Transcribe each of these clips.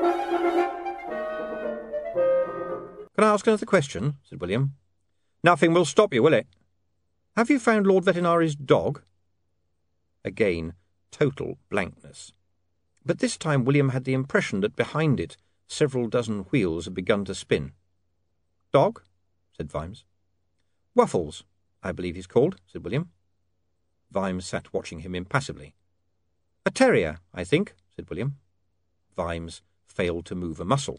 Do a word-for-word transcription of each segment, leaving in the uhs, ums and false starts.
Can I ask another question? Said William. Nothing will stop you, will it? Have you found Lord Vetinari's dog? Again, total blankness. But this time William had the impression that behind it several dozen wheels had begun to spin. Dog? Said Vimes. Waffles, I believe he's called, said William. Vimes sat watching him impassively. A terrier, I think, said William. Vimes failed to move a muscle.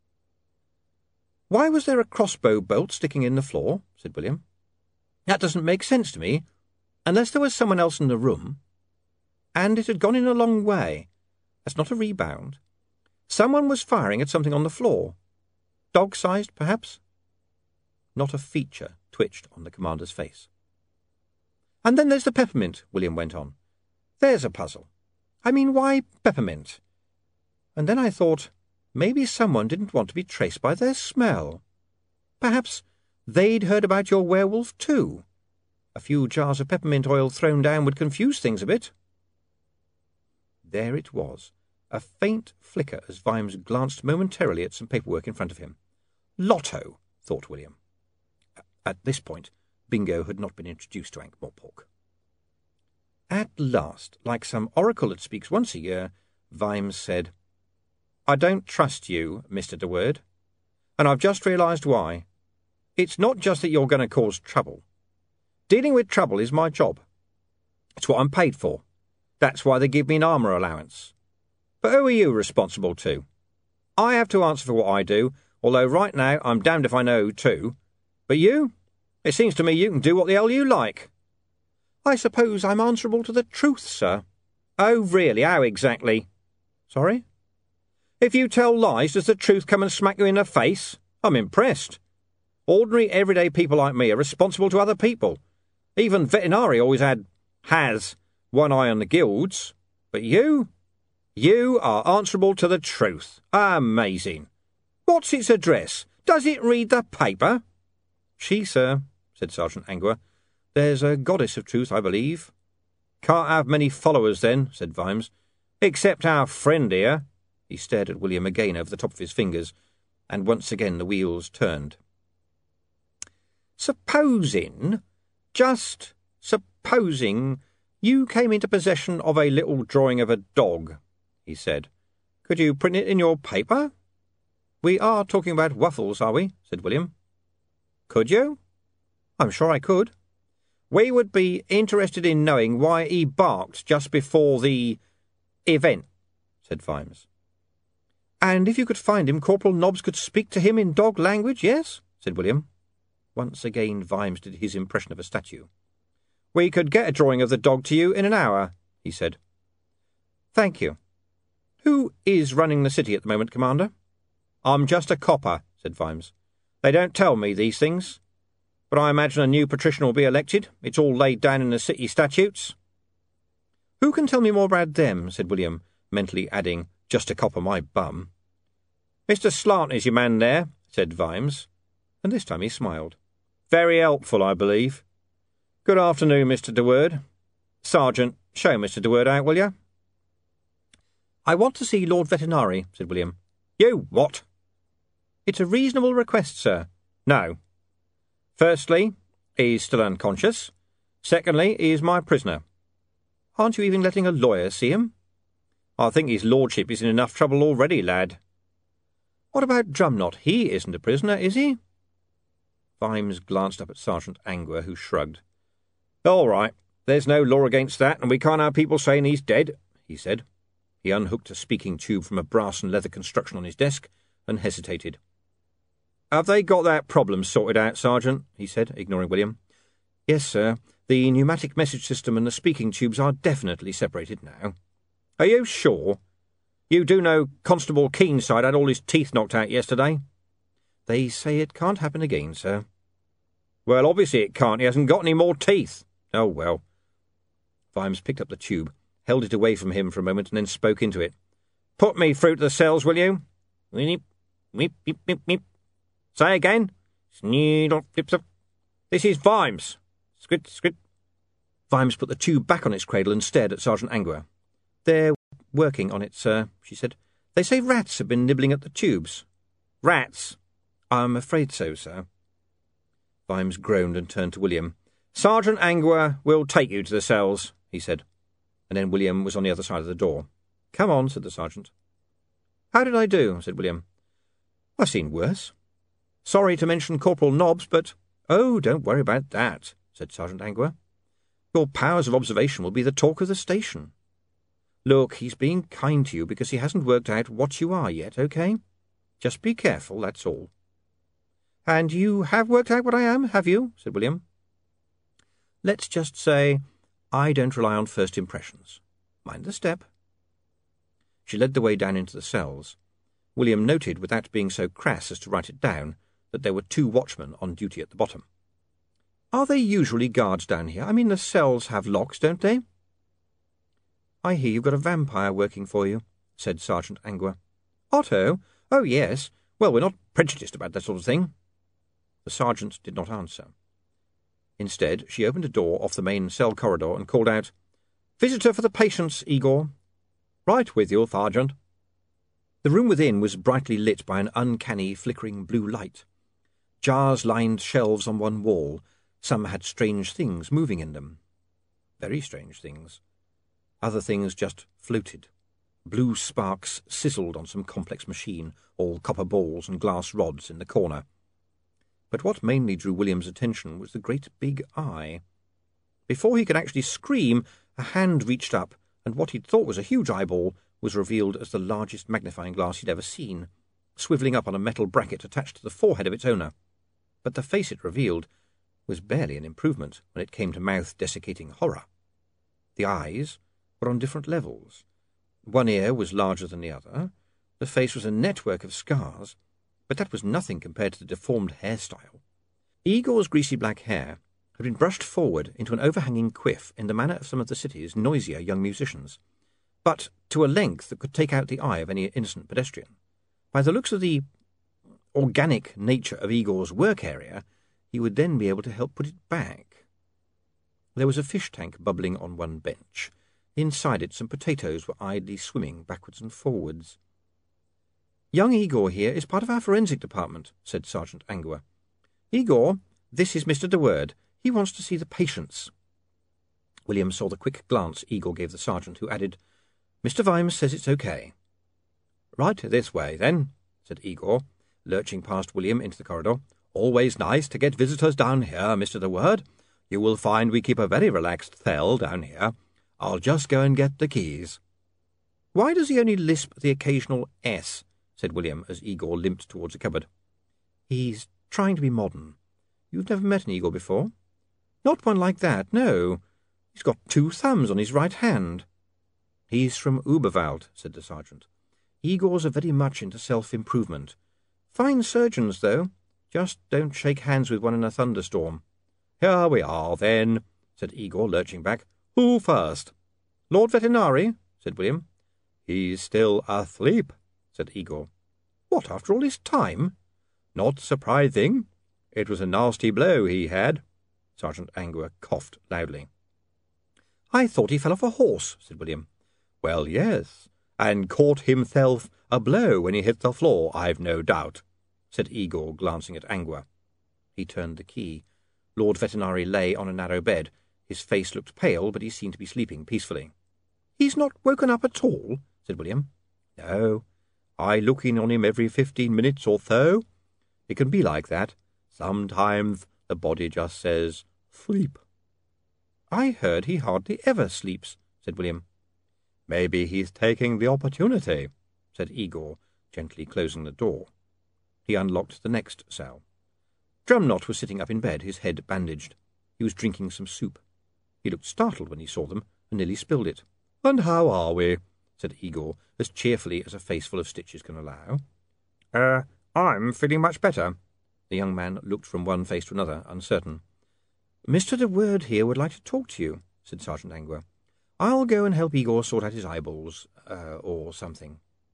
Why was there a crossbow bolt sticking in the floor? Said William. That doesn't make sense to me, unless there was someone else in the room. And it had gone in a long way. That's not a rebound. Someone was firing at something on the floor. Dog-sized, perhaps? Not a feature twitched on the commander's face. And then there's the peppermint, William went on. There's a puzzle. I mean, why peppermint? And then I thought, maybe someone didn't want to be traced by their smell. Perhaps they'd heard about your werewolf too. A few jars of peppermint oil thrown down would confuse things a bit. There it was, a faint flicker as Vimes glanced momentarily at some paperwork in front of him. Lotto, thought William. At this point, Bingo had not been introduced to Ankh-Morpork. At last, like some oracle that speaks once a year, Vimes said, I don't trust you, Mister De Word, and I've just realised why. It's not just that you're going to cause trouble. Dealing with trouble is my job. It's what I'm paid for. That's why they give me an armour allowance. But who are you responsible to? I have to answer for what I do, although right now I'm damned if I know who to. But you? It seems to me you can do what the hell you like. I suppose I'm answerable to the truth, sir. Oh, really? How exactly? Sorry? If you tell lies, does the truth come and smack you in the face? I'm impressed. Ordinary, everyday people like me are responsible to other people. Even Vetinari always had, has, one eye on the guilds. But you? You are answerable to the truth. Amazing. What's its address? Does it read the paper? She, sir, said Sergeant Angua. There's a goddess of truth, I believe. Can't have many followers, then, said Vimes. Except our friend here. He stared at William again over the top of his fingers, and once again the wheels turned. Supposing, just supposing, you came into possession of a little drawing of a dog, he said. Could you print it in your paper? We are talking about Waffles, are we? Said William. Could you? I'm sure I could. We would be interested in knowing why he barked just before the event, said Vimes. And if you could find him, Corporal Nobbs could speak to him in dog language, yes? Said William. Once again Vimes did his impression of a statue. We could get a drawing of the dog to you in an hour, he said. Thank you. Who is running the city at the moment, Commander? I'm just a copper, said Vimes. They don't tell me these things. But I imagine a new patrician will be elected. It's all laid down in the city statutes. Who can tell me more about them? Said William, mentally adding, just a copper my bum. Mister Slant is your man there, said Vimes, and this time he smiled. Very helpful, I believe. Good afternoon, Mister De Word. Sergeant, show Mister De Word out, will you? I want to see Lord Vetinari, said William. You what? It's a reasonable request, sir. No. Firstly, he's still unconscious. Secondly, he is my prisoner. Aren't you even letting a lawyer see him? I think his lordship is in enough trouble already, lad. What about Drumknot? He isn't a prisoner, is he? Vimes glanced up at Sergeant Angua, who shrugged. All right, there's no law against that, and we can't have people saying he's dead, he said. He unhooked a speaking tube from a brass and leather construction on his desk and hesitated. Have they got that problem sorted out, Sergeant? He said, ignoring William. Yes, sir. The pneumatic message system and the speaking tubes are definitely separated now. Are you sure? You do know Constable Keenside had all his teeth knocked out yesterday? They say it can't happen again, sir. Well, obviously it can't. He hasn't got any more teeth. Oh, well. Vimes picked up the tube, held it away from him for a moment, and then spoke into it. Put me through to the cells, will you? Weep, weep, weep, weep, weep. Say again. Sneedle, flips up. This is Vimes. Squid, squid. Vimes put the tube back on its cradle and stared at Sergeant Angua. They're working on it, sir, she said. They say rats have been nibbling at the tubes. Rats? I'm afraid so, sir. Vimes groaned and turned to William. Sergeant Angua will take you to the cells, he said, and then William was on the other side of the door. Come on, said the sergeant. How did I do? Said William. I've seen worse. Sorry to mention Corporal Nobbs, but— Oh, don't worry about that, said Sergeant Angua. Your powers of observation will be the talk of the station. Look, he's being kind to you because he hasn't worked out what you are yet, okay? Just be careful, that's all. And you have worked out what I am, have you? Said William. Let's just say I don't rely on first impressions. Mind the step. She led the way down into the cells. William noted, without being so crass as to write it down, that there were two watchmen on duty at the bottom. Are they usually guards down here? I mean, the cells have locks, don't they? I hear you've got a vampire working for you, said Sergeant Angua. Otto? Oh, yes. Well, we're not prejudiced about that sort of thing. The sergeant did not answer. Instead, she opened a door off the main cell corridor and called out, Visitor for the patients, Igor. Right with you, Sergeant. The room within was brightly lit by an uncanny, flickering blue light. Jars lined shelves on one wall. Some had strange things moving in them. Very strange things. Other things just floated. Blue sparks sizzled on some complex machine, all copper balls and glass rods in the corner. But what mainly drew William's attention was the great big eye. Before he could actually scream, a hand reached up, and what he'd thought was a huge eyeball was revealed as the largest magnifying glass he'd ever seen, swivelling up on a metal bracket attached to the forehead of its owner. But the face it revealed was barely an improvement when it came to mouth-desiccating horror. The eyes were on different levels. One ear was larger than the other. The face was a network of scars, but that was nothing compared to the deformed hairstyle. Igor's greasy black hair had been brushed forward into an overhanging quiff in the manner of some of the city's noisier young musicians, but to a length that could take out the eye of any innocent pedestrian. By the looks of the organic nature of Igor's work area, he would then be able to help put it back. There was a fish tank bubbling on one bench. Inside it some potatoes were idly swimming backwards and forwards. Young Igor here is part of our forensic department, said Sergeant Angua. Igor, this is Mister De Word. He wants to see the patients. William saw the quick glance Igor gave the sergeant, who added, Mister Vimes says it's okay. Right this way, then, said Igor, lurching past William into the corridor. Always nice to get visitors down here, Mister De Word. You will find we keep a very relaxed cell down here. I'll just go and get the keys. Why does he only lisp the occasional S? Said William, as Igor limped towards a cupboard. He's trying to be modern. You've never met an Igor before? Not one like that, no. He's got two thumbs on his right hand. He's from Uberwald, said the sergeant. Igors are very much into self-improvement. Fine surgeons, though. Just don't shake hands with one in a thunderstorm. Here we are, then, said Igor, lurching back. Who first? Lord Vetinari, said William. He's still asleep, said Igor. What, after all this time? Not surprising. It was a nasty blow he had. Sergeant Angua coughed loudly. I thought he fell off a horse, said William. Well, yes, and caught himself a blow when he hit the floor, I've no doubt, said Igor, glancing at Angua. He turned the key. Lord Vetinari lay on a narrow bed. His face looked pale, but he seemed to be sleeping peacefully. He's not woken up at all, said William. No, I look in on him every fifteen minutes or so. It can be like that. Sometimes the body just says, sleep. I heard he hardly ever sleeps, said William. Maybe he's taking the opportunity, said Igor, gently closing the door. He unlocked the next cell. Drumknot was sitting up in bed, his head bandaged. He was drinking some soup. He looked startled when he saw them, and nearly spilled it. And how are we? Said Igor, as cheerfully as a face full of stitches can allow. Er, uh, I'm feeling much better. The young man looked from one face to another, uncertain. Mister De Word here would like to talk to you, said Sergeant Angua. I'll go and help Igor sort out his eyeballs, uh, or something.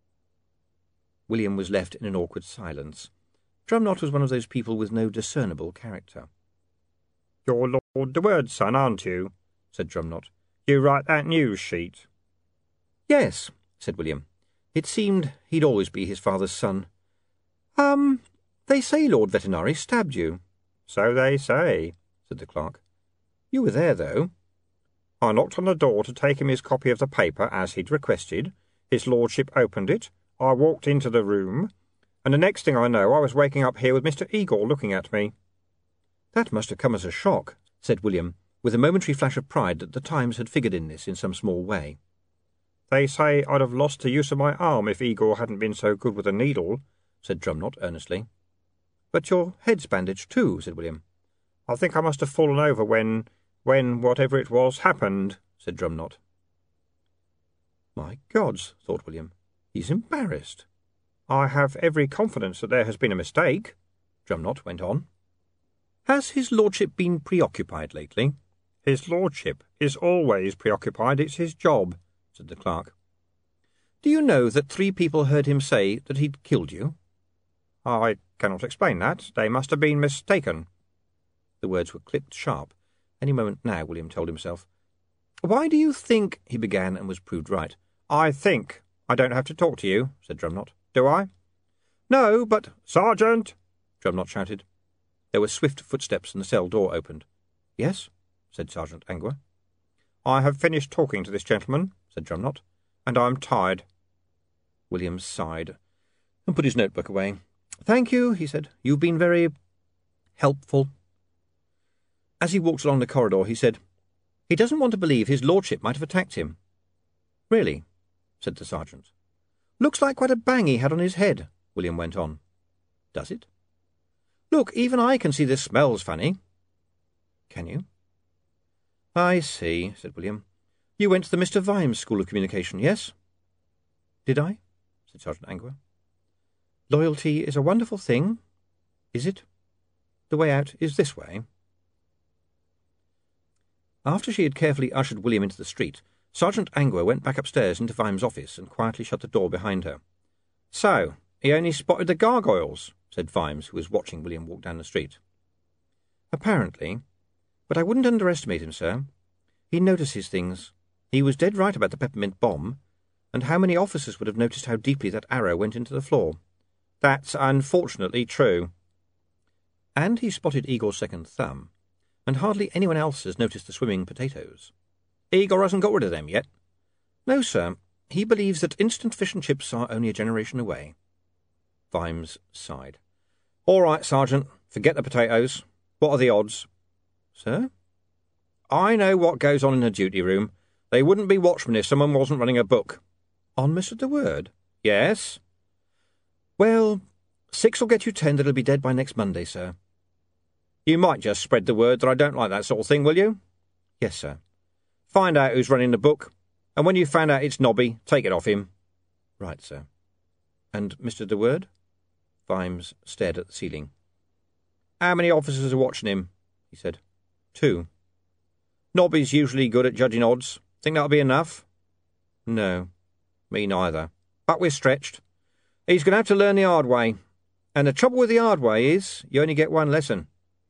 William was left in an awkward silence. Drumknot was one of those people with no discernible character. You're Lord De Word's son, aren't you? Said Drumknot. You write that news sheet. Yes, said William. It seemed he'd always be his father's son. Um, they say Lord Vetinari stabbed you. So they say, said the clerk. You were there, though. I knocked on the door to take him his copy of the paper, as he'd requested. His lordship opened it. I walked into the room, and the next thing I know I was waking up here with Mister Igor looking at me. That must have come as a shock, said William, with a momentary flash of pride that the Times had figured in this in some small way. They say I'd have lost the use of my arm if Igor hadn't been so good with a needle, said Drumknott earnestly. But your head's bandaged too, said William. I think I must have fallen over when, when whatever it was happened, said Drumknott. My gods, thought William, he's embarrassed. I have every confidence that there has been a mistake, Drumknott went on. Has his lordship been preoccupied lately? His lordship is always preoccupied. It's his job, said the clerk. Do you know that three people heard him say that he'd killed you? I cannot explain that. They must have been mistaken. The words were clipped sharp. Any moment now, William told himself. Why do you think, he began, and was proved right. I think I don't have to talk to you, said Drumknott. Do I? No, but... Sergeant! Drumknott shouted. There were swift footsteps and the cell door opened. Yes, said Sergeant Angua. I have finished talking to this gentleman, said Drumknott, and I'm tired. William sighed and put his notebook away. Thank you, he said. You've been very helpful. As he walked along the corridor, he said, He doesn't want to believe his lordship might have attacked him. Really, said the sergeant. Looks like quite a bang he had on his head, William went on. Does it? Look, even I can see the smell's funny. Can you? I see, said William. You went to the Mister Vimes School of Communication, yes? Did I? Said Sergeant Angua. Loyalty is a wonderful thing, is it? The way out is this way. After she had carefully ushered William into the street, Sergeant Angua went back upstairs into Vimes' office and quietly shut the door behind her. So, he only spotted the gargoyles, said Vimes, who was watching William walk down the street. Apparently, but I wouldn't underestimate him, sir. He notices things. He was dead right about the peppermint bomb, and how many officers would have noticed how deeply that arrow went into the floor? That's unfortunately true. And he spotted Igor's second thumb, and hardly anyone else has noticed the swimming potatoes. Igor hasn't got rid of them yet? No, sir. He believes that instant fish and chips are only a generation away. Vimes sighed. All right, Sergeant. Forget the potatoes. What are the odds? Sir? I know what goes on in the duty room. They wouldn't be watchmen if someone wasn't running a book. On Mister De Word? Yes. Well, six'll get you ten that'll be dead by next Monday, sir. You might just spread the word that I don't like that sort of thing, will you? Yes, sir. Find out who's running the book, and when you've found out it's Nobby, take it off him. Right, sir. And Mister De Word? Vimes stared at the ceiling. How many officers are watching him? He said. Two. Nobby's usually good at judging odds. Think that'll be enough? No. Me neither. But we're stretched. He's going to have to learn the hard way. And the trouble with the hard way is, you only get one lesson.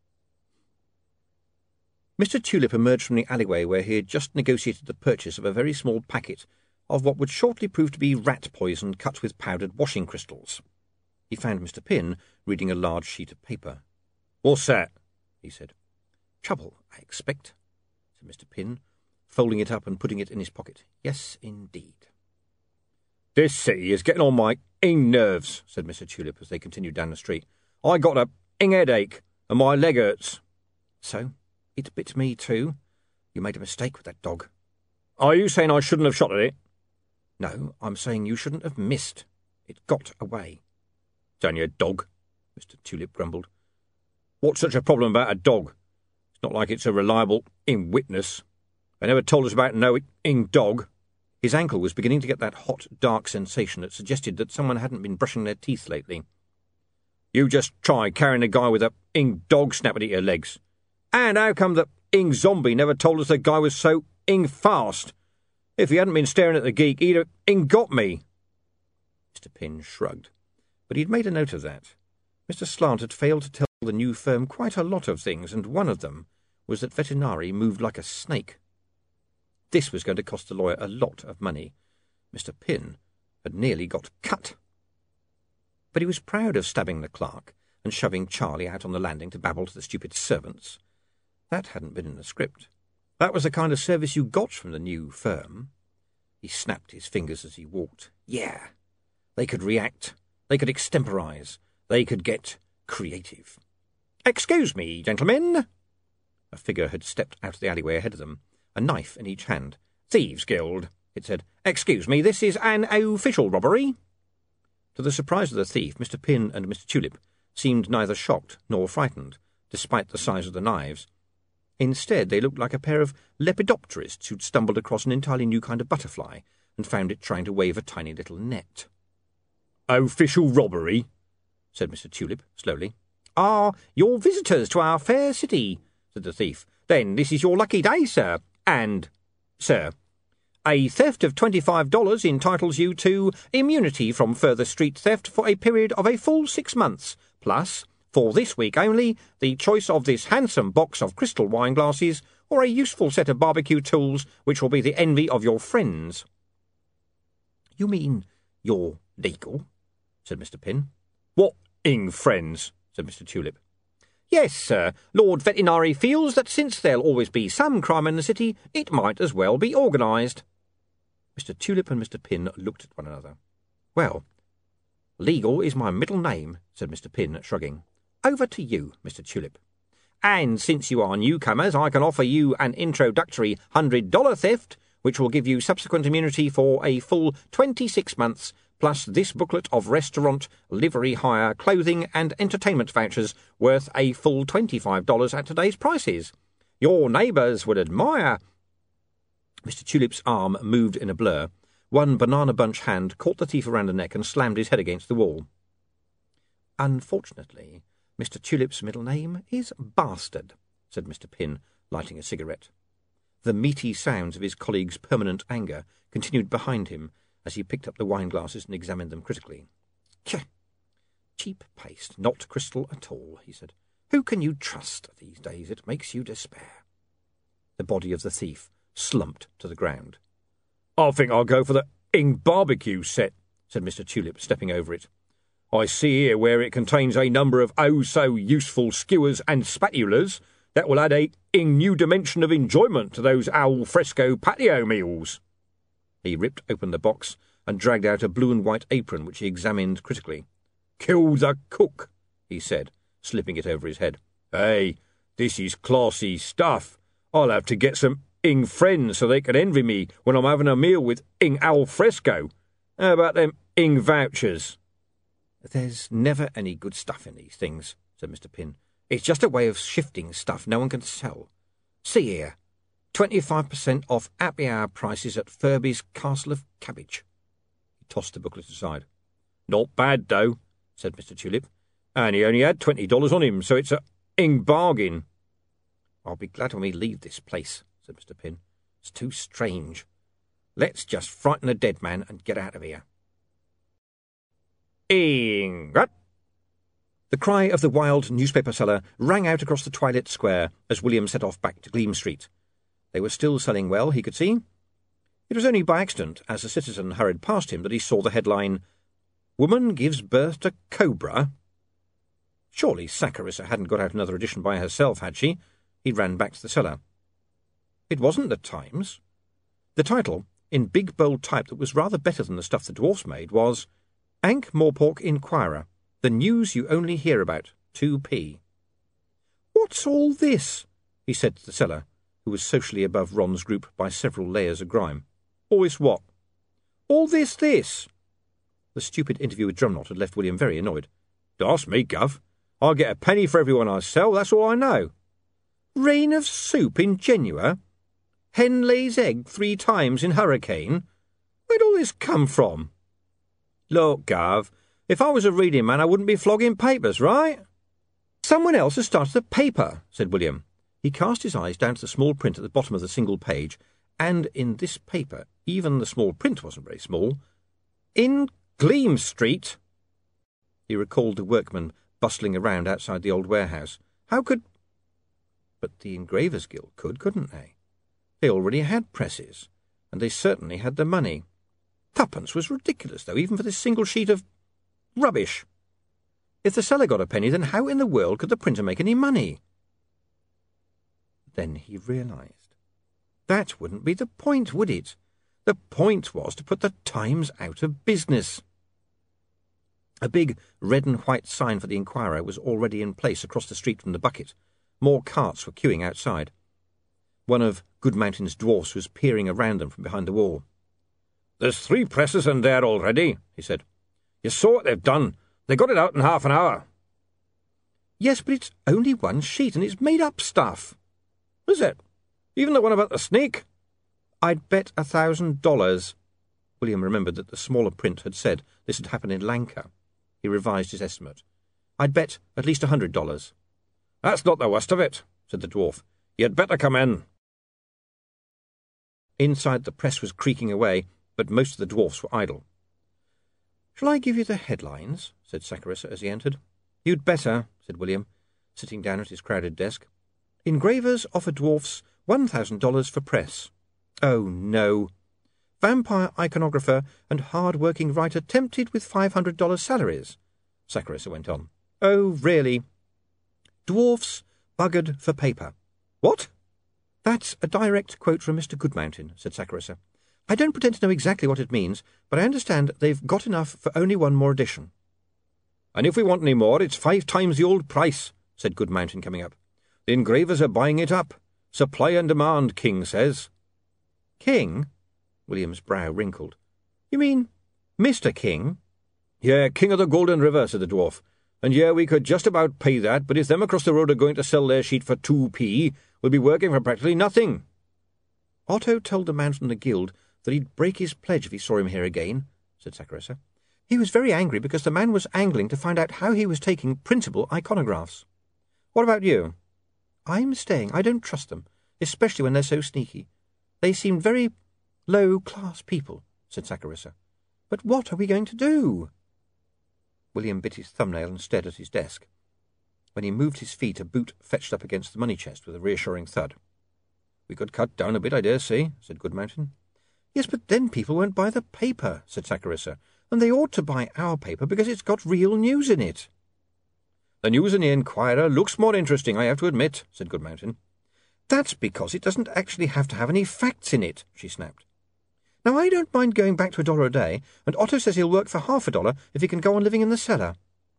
Mister Tulip emerged from the alleyway where he had just negotiated the purchase of a very small packet of what would shortly prove to be rat poison cut with powdered washing crystals. He found Mister Pin reading a large sheet of paper. What's that? He said. Trouble, I expect, said Mister Pin, folding it up and putting it in his pocket. Yes, indeed. This city is getting on my ing nerves, said Mister Tulip as they continued down the street. I got a ing headache, and my leg hurts. So? It bit me too. You made a mistake with that dog. Are you saying I shouldn't have shot at it? No, I'm saying you shouldn't have missed. It got away. It's only a dog, Mister Tulip grumbled. What's such a problem about a dog? It's not like it's a reliable ing witness. They never told us about no ing dog. His ankle was beginning to get that hot, dark sensation that suggested that someone hadn't been brushing their teeth lately. You just try carrying a guy with a ing dog snapping at your legs. And how come the ing zombie never told us the guy was so ing fast? If he hadn't been staring at the geek, he'd have ing got me. Mister Pin shrugged, but he'd made a note of that. Mister Slant had failed to tell the new firm quite a lot of things, and one of them was that Vetinari moved like a snake. This was going to cost the lawyer a lot of money. Mister Pin had nearly got cut. But he was proud of stabbing the clerk and shoving Charlie out on the landing to babble to the stupid servants. That hadn't been in the script. That was the kind of service you got from the new firm. He snapped his fingers as he walked. Yeah, they could react, they could extemporise, they could get creative. "Excuse me, gentlemen." A figure had stepped out of the alleyway ahead of them, a knife in each hand. "Thieves' Guild," it said. "Excuse me, this is an official robbery." To the surprise of the thief, Mister Pin and Mister Tulip seemed neither shocked nor frightened, despite the size of the knives. Instead, they looked like a pair of lepidopterists who'd stumbled across an entirely new kind of butterfly and found it trying to wave a tiny little net. "Official robbery," said Mister Tulip slowly. "Ah, you're visitors to our fair city," said the thief. "Then this is your lucky day, sir. And, sir, a theft of twenty-five dollars entitles you to immunity from further street theft for a period of a full six months, plus, for this week only, the choice of this handsome box of crystal wine glasses or a useful set of barbecue tools which will be the envy of your friends." "You mean you're legal?" said Mister Pin. "What ing friends?" said Mister Tulip. "Yes, sir. Lord Veterinary feels that since there'll always be some crime in the city, it might as well be organised." Mister Tulip and Mister Pin looked at one another. "Well, legal is my middle name," said Mister Pin, shrugging. "Over to you, Mister Tulip." "And since you are newcomers, I can offer you an introductory hundred-dollar theft, which will give you subsequent immunity for a full twenty-six months, plus this booklet of restaurant, livery hire, clothing and entertainment vouchers worth a full twenty-five dollars at today's prices. Your neighbours would admire—" Mister Tulip's arm moved in a blur. One banana bunch hand caught the thief around the neck and slammed his head against the wall. "Unfortunately, Mister Tulip's middle name is Bastard," said Mister Pin, lighting a cigarette. The meaty sounds of his colleague's permanent anger continued behind him as he picked up the wine glasses and examined them critically. "Tch! Cheap paste, not crystal at all," he said. "Who can you trust these days? It makes you despair." The body of the thief slumped to the ground. "I think I'll go for the ing barbecue set," said Mister Tulip, stepping over it. "I see here where it contains a number of oh-so-useful skewers and spatulas that will add a ing new dimension of enjoyment to those al fresco patio meals." He ripped open the box and dragged out a blue-and-white apron which he examined critically. "Kill the cook," he said, slipping it over his head. "Hey, this is classy stuff. I'll have to get some ing friends so they can envy me when I'm having a meal with ing al fresco. How about them ing vouchers?" "There's never any good stuff in these things," said Mister Pin. "It's just a way of shifting stuff no one can sell. See here, twenty-five percent off happy hour prices at Furby's Castle of Cabbage." He tossed the booklet aside. "Not bad, though," said Mister Tulip. "And he only had twenty dollars on him, so it's a ing bargain." "I'll be glad when we leave this place," said Mister Pin. "It's too strange. Let's just frighten a dead man and get out of here." "Ing-rat!" The cry of the wild newspaper seller rang out across the twilit square as William set off back to Gleam Street. They were still selling well, he could see. It was only by accident, as a citizen hurried past him, that he saw the headline, "Woman gives birth to cobra." Surely Saccharissa hadn't got out another edition by herself, had she? He ran back to the cellar. It wasn't the Times. The title, in big bold type that was rather better than the stuff the dwarfs made, was Ankh Morpork Inquirer, the news you only hear about, two p. "What's all this?" he said to the seller, who was socially above Ron's group by several layers of grime. "All this what?" "All this, this." The stupid interview with Drumknot had left William very annoyed. "Ask me, Gov. I get a penny for everyone I sell, that's all I know." "Rain of soup in Genua? Hen lays egg three times in hurricane? Where'd all this come from?" "Look, Gov, if I was a reading man I wouldn't be flogging papers, right?" "Someone else has started a paper," said William. He cast his eyes down to the small print at the bottom of the single page, and in this paper even the small print wasn't very small. "In Gleam Street." He recalled the workmen bustling around outside the old warehouse. How could... But the Engravers Guild could, couldn't they? They already had presses, and they certainly had the money. Twopence was ridiculous, though, even for this single sheet of rubbish. If the seller got a penny, then how in the world could the printer make any money? Then he realised. That wouldn't be the point, would it? The point was to put the Times out of business. A big red and white sign for the Inquirer was already in place across the street from the Bucket. More carts were queuing outside. One of Goodmountain's dwarfs was peering around them from behind the wall. "There's three presses in there already," he said. "You saw what they've done. They got it out in half an hour." "Yes, but it's only one sheet, and it's made-up stuff." "Is it? Even the one about the snake?" "I'd bet a thousand dollars." William remembered that the smaller print had said this had happened in Lanka. He revised his estimate. "I'd bet at least a hundred dollars." "That's not the worst of it," said the dwarf. "You'd better come in." Inside, the press was creaking away, but most of the dwarfs were idle. "Shall I give you the headlines?" said Saccharissa as he entered. "You'd better," said William, sitting down at his crowded desk. "Engravers offer dwarfs one thousand dollars for press." "Oh, no." "Vampire iconographer and hard-working writer tempted with five hundred dollars salaries," Saccharissa went on. "Oh, really?" "Dwarfs buggered for paper." "What?" "That's a direct quote from Mister Goodmountain," said Saccharissa. "I don't pretend to know exactly what it means, but I understand they've got enough for only one more edition." "And if we want any more, it's five times the old price," said Goodmountain, coming up. "The engravers are buying it up. Supply and demand, King says." "King?" William's brow wrinkled. "You mean Mister King?" "Yeah, King of the Golden River," said the dwarf. "And yeah, we could just about pay that, but if them across the road are going to sell their sheet for two p, we'll be working for practically nothing." "Otto told the man from the guild that he'd break his pledge if he saw him here again," said Saccharissa. "He was very angry because the man was angling to find out how he was taking printable iconographs." "What about you?" "I'm staying. I don't trust them, especially when they're so sneaky. They seem very low-class people," said Saccharissa. "But what are we going to do?" William bit his thumbnail and stared at his desk. When he moved his feet, a boot fetched up against the money chest with a reassuring thud. "We could cut down a bit, I dare say," said Goodmountain. "Yes, but then people won't buy the paper," said Saccharissa. "And they ought to buy our paper because it's got real news in it." "The news in the Inquirer looks more interesting, I have to admit," said Goodmountain. "That's because it doesn't actually have to have any facts in it," she snapped. "Now, I don't mind going back to a dollar a day, and Otto says he'll work for half a dollar if he can go on living in the cellar."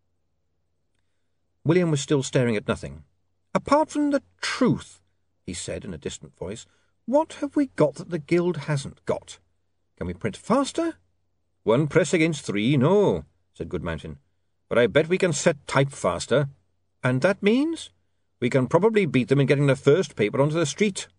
William was still staring at nothing. "Apart from the truth," he said in a distant voice, "what have we got that the guild hasn't got? Can we print faster?" "One press against three, no," said Goodmountain. "But I bet we can set type faster." "And that means?" "We can probably beat them in getting the first paper onto the street."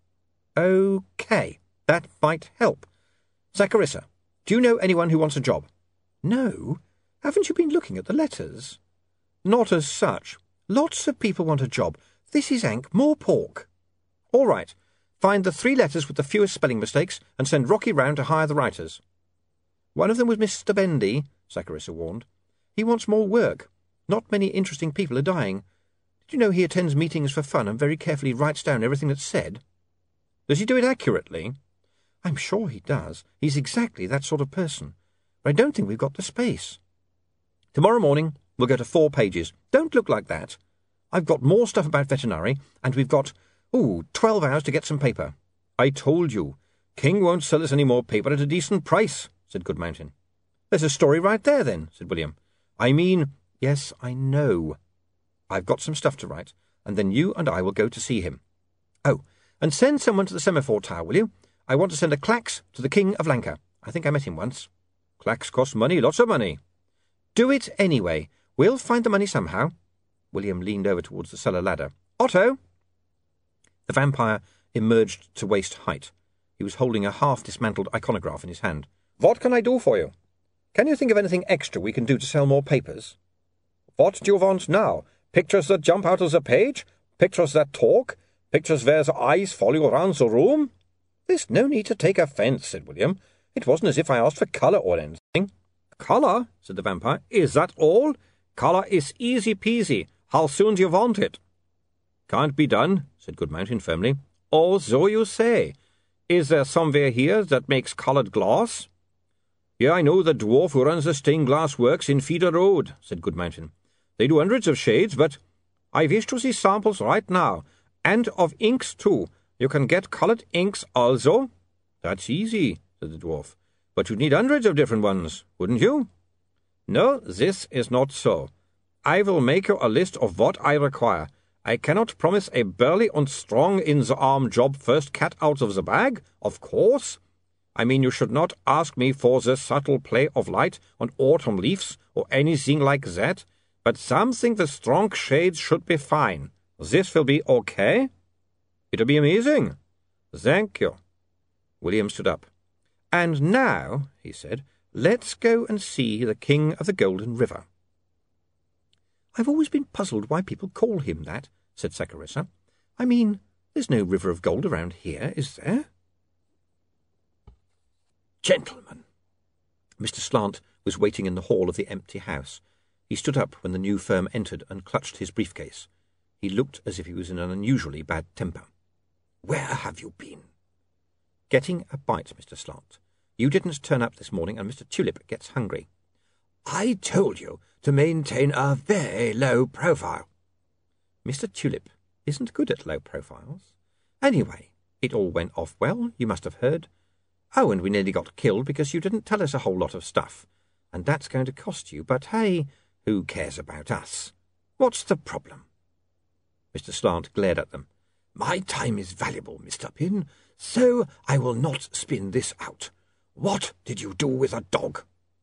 "OK, that might help. Saccharissa, do you know anyone who wants a job?" "No. Haven't you been looking at the letters?" "Not as such. Lots of people want a job. This is Ankh Morpork." "All right. Find the three letters with the fewest spelling mistakes and send Rocky round to hire the writers." "One of them was Mister Bendy," Saccharissa warned. "He wants more work. Not many interesting people are dying. Did you know he attends meetings for fun and very carefully writes down everything that's said?" "Does he do it accurately?" "I'm sure he does. He's exactly that sort of person. But I don't think we've got the space. Tomorrow morning we'll go to four pages. Don't look like that. I've got more stuff about veterinary, and we've got, ooh, twelve hours to get some paper." "I told you. King won't sell us any more paper at a decent price," said Goodmountain. "There's a story right there, then," said William. "I mean—" "Yes, I know. I've got some stuff to write, and then you and I will go to see him. Oh, and send someone to the Semaphore Tower, will you? I want to send a clax to the King of Lanka. I think I met him once." "Clax cost money, lots of money." "Do it anyway. We'll find the money somehow." William leaned over towards the cellar ladder. "Otto!" The vampire emerged to waist height. He was holding a half-dismantled iconograph in his hand. "What can I do for you?" "Can you think of anything extra we can do to sell more papers?" "What do you want now? Pictures that jump out of the page? Pictures that talk? Pictures where the eyes follow you around the room?" "There's no need to take offence," said William. "It wasn't as if I asked for colour or anything." "Colour?" said the vampire. "Is that all? Colour is easy peasy. How soon do you want it?" "Can't be done," said Goodmountain firmly. "Oh, so you say. Is there somewhere here that makes coloured glass?" Yeah, I know the dwarf who runs the stained glass works in Feeder Road, said Goodmountain. They do hundreds of shades, but I wish to see samples right now, and of inks too. You can get coloured inks also. That's easy, said the dwarf. But you'd need hundreds of different ones, wouldn't you? No, this is not so. I will make you a list of what I require. I cannot promise a burly and strong in the arm job first cat out of the bag, of course. I mean, you should not ask me for the subtle play of light on autumn leaves or anything like that, but something with strong shades should be fine. This will be okay? It'll be amazing. Thank you. William stood up. And now, he said, let's go and see the King of the Golden River. I've always been puzzled why people call him that, said Saccharissa. I mean, there's no river of gold around here, is there? Gentlemen. Mister Slant was waiting in the hall of the empty house. He stood up when the new firm entered and clutched his briefcase. He looked as if he was in an unusually bad temper. Where have you been? Getting a bite, Mister Slant. You didn't turn up this morning, and Mister Tulip gets hungry. I told you to maintain a very low profile. Mister Tulip isn't good at low profiles. Anyway, it all went off well, you must have heard. Oh, and we nearly got killed because you didn't tell us a whole lot of stuff. And that's going to cost you, but hey, who cares about us? What's the problem? Mister Slant glared at them. My time is valuable, Mister Pin, so I will not spin this out. What did you do with a dog?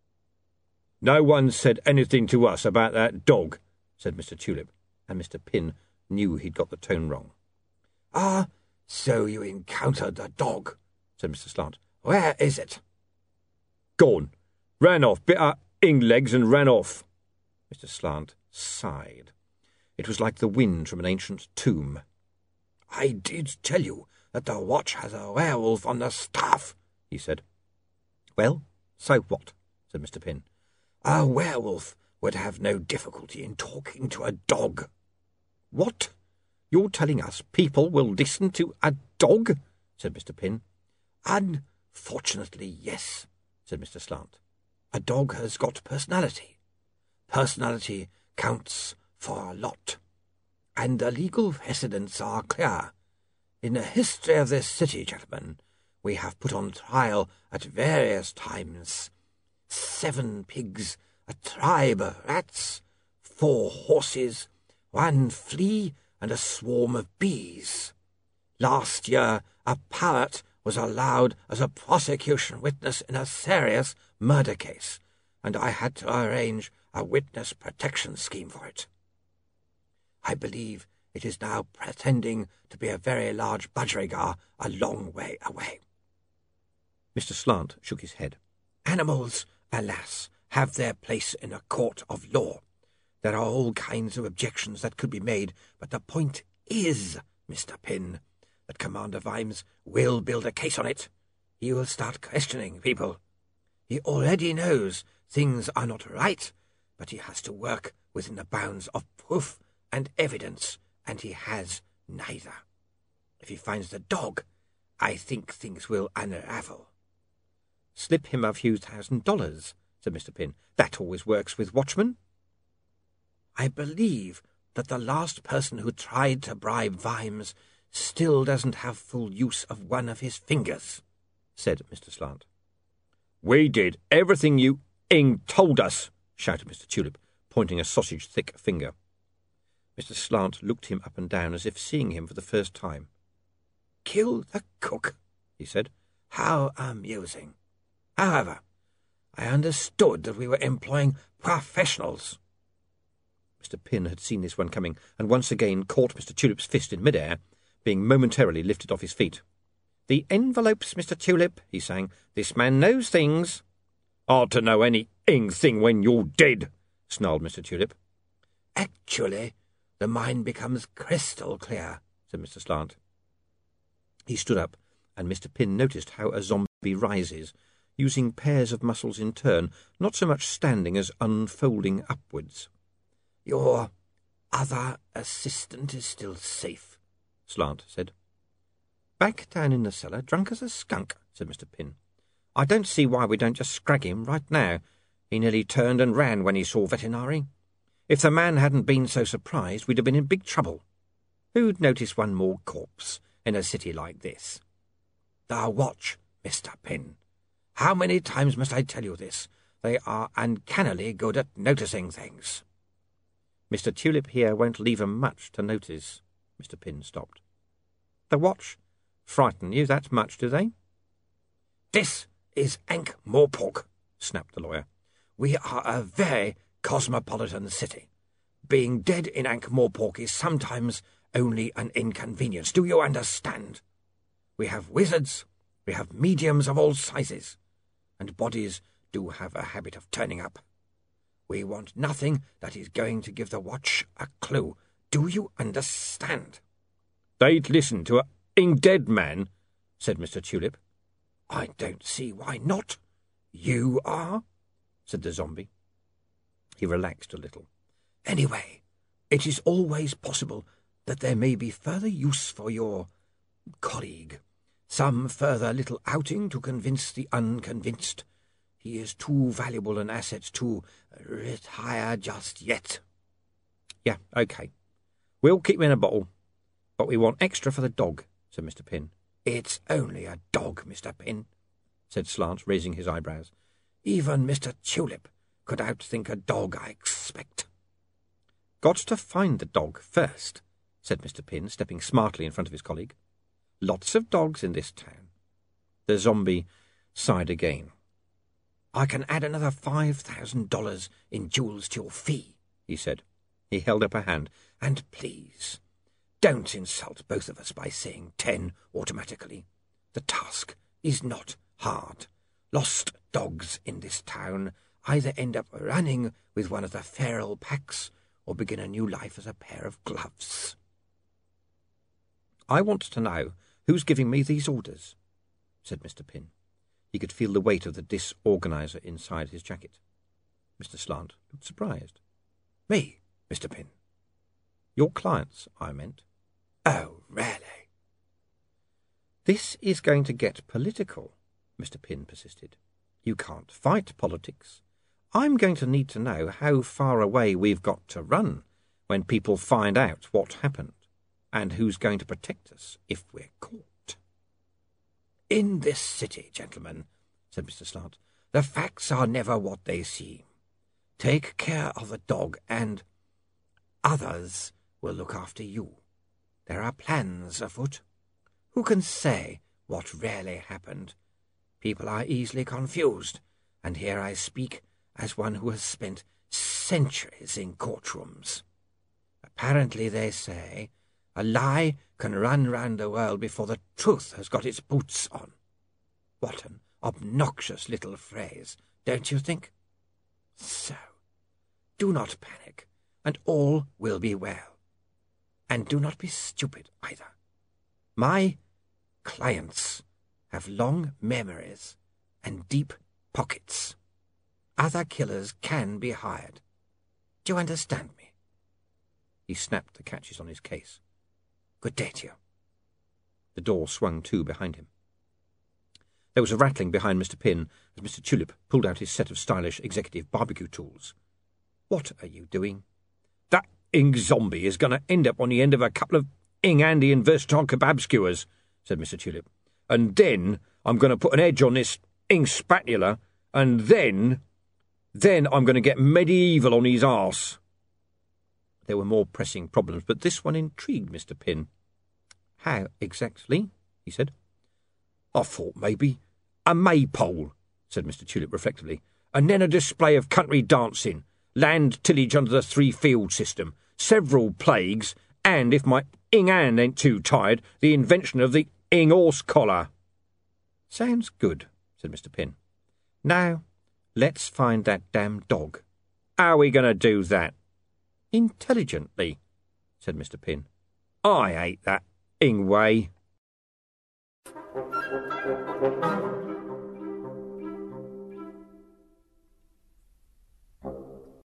No one said anything to us about that dog, said Mister Tulip, and Mister Pin knew he'd got the tone wrong. Ah, so you encountered a dog, said Mister Slant. Where is it? Gone. Ran off, bit our ing legs and ran off. Mister Slant sighed. It was like the wind from an ancient tomb. I did tell you that the watch has a werewolf on the staff, he said. Well, so what? Said Mister Pin. A werewolf would have no difficulty in talking to a dog. What? You're telling us people will listen to a dog? Said Mister Pin. Unfortunately, yes, said Mister Slant. A dog has got personality. Personality counts for a lot. And the legal precedents are clear. In the history of this city, gentlemen, we have put on trial at various times seven pigs, a tribe of rats, four horses, one flea, and a swarm of bees. Last year, a parrot was allowed as a prosecution witness in a serious murder case, and I had to arrange a witness protection scheme for it. I believe it is now pretending to be a very large budgerigar a long way away. Mister Slant shook his head. Animals, alas, have their place in a court of law. There are all kinds of objections that could be made, but the point is, Mister Pin, that Commander Vimes will build a case on it. He will start questioning people. He already knows things are not right, but he has to work within the bounds of proof and evidence, and he has neither. If he finds the dog, I think things will unravel. Slip him a few thousand dollars, said Mister Pin. That always works with watchmen. I believe that the last person who tried to bribe Vimes still doesn't have full use of one of his fingers, said Mister Slant. We did everything you ing told us, shouted Mister Tulip, pointing a sausage-thick finger. Mister Slant looked him up and down as if seeing him for the first time. Kill the cook, he said. How amusing. However, I understood that we were employing professionals. Mister Pin had seen this one coming, and once again caught Mister Tulip's fist in mid-air, being momentarily lifted off his feet. The envelopes, Mister Tulip, he sang. This man knows things. Hard to know any ing thing when you're dead, snarled Mister Tulip. Actually, the mind becomes crystal clear, said Mister Slant. He stood up, and Mister Pin noticed how a zombie rises, using pairs of muscles in turn, not so much standing as unfolding upwards. Your other assistant is still safe, Slant said. Back down in the cellar, drunk as a skunk, said Mister Pin. I don't see why we don't just scrag him right now. He nearly turned and ran when he saw Vetinari. If the man hadn't been so surprised, we'd have been in big trouble. Who'd notice one more corpse in a city like this? The watch, Mister Pin. How many times must I tell you this? They are uncannily good at noticing things. Mister Tulip here won't leave 'em much to notice. Mister Pin stopped. The watch frighten you that much, do they? This is Ankh-Morpork, snapped the lawyer. We are a very cosmopolitan city. Being dead in Ankh-Morpork is sometimes only an inconvenience. Do you understand? We have wizards, we have mediums of all sizes, and bodies do have a habit of turning up. We want nothing that is going to give the watch a clue. Do you understand? They'd listen to a ing dead man, said Mister Tulip. I don't see why not. You are, said the zombie. He relaxed a little. Anyway, it is always possible that there may be further use for your colleague. Some further little outing to convince the unconvinced. He is too valuable an asset to retire just yet. Yeah, okay. We'll keep him in a bottle, but we want extra for the dog, said Mister Pin. It's only a dog, Mister Pin, said Slants, raising his eyebrows. Even Mister Tulip could outthink a dog, I expect. Got to find the dog first, said Mister Pin, stepping smartly in front of his colleague. Lots of dogs in this town. The zombie sighed again. I can add another five thousand dollars in jewels to your fee, he said. He held up a hand. And please, don't insult both of us by saying ten automatically. The task is not hard. Lost dogs in this town either end up running with one of the feral packs or begin a new life as a pair of gloves. I want to know who's giving me these orders, said Mister Pin. He could feel the weight of the disorganizer inside his jacket. Mister Slant looked surprised. Me, Mister Pin. Your clients, I meant. Oh, really? This is going to get political, Mister Pin persisted. You can't fight politics. I'm going to need to know how far away we've got to run when people find out what happened, and who's going to protect us if we're caught. In this city, gentlemen, said Mister Slant, the facts are never what they seem. Take care of the dog, and others will look after you. There are plans afoot. Who can say what really happened? People are easily confused, and here I speak as one who has spent centuries in courtrooms. Apparently, they say, a lie can run round the world before the truth has got its boots on. What an obnoxious little phrase, don't you think? So, do not panic, and all will be well. And do not be stupid either. My clients have long memories and deep pockets. Other killers can be hired. Do you understand me? He snapped the catches on his case. Good day to you. The door swung to behind him. There was a rattling behind Mister Pin as Mister Tulip pulled out his set of stylish executive barbecue tools. What are you doing? That ing zombie is going to end up on the end of a couple of ing handy and versatile kebab skewers, said Mister Tulip. And then I'm going to put an edge on this ing spatula, and then... then I'm going to get medieval on his arse. There were more pressing problems, but this one intrigued Mister Pin. How exactly? He said. I thought maybe a maypole, said Mister Tulip reflectively, and then a display of country dancing, land tillage under the three-field system, several plagues, and, if my ing hand ain't too tired, the invention of the ing horse collar. Sounds good, said Mister Pin. Now, let's find that damn dog. How are we going to do that? Intelligently, said Mister Pin. I hate that ing way.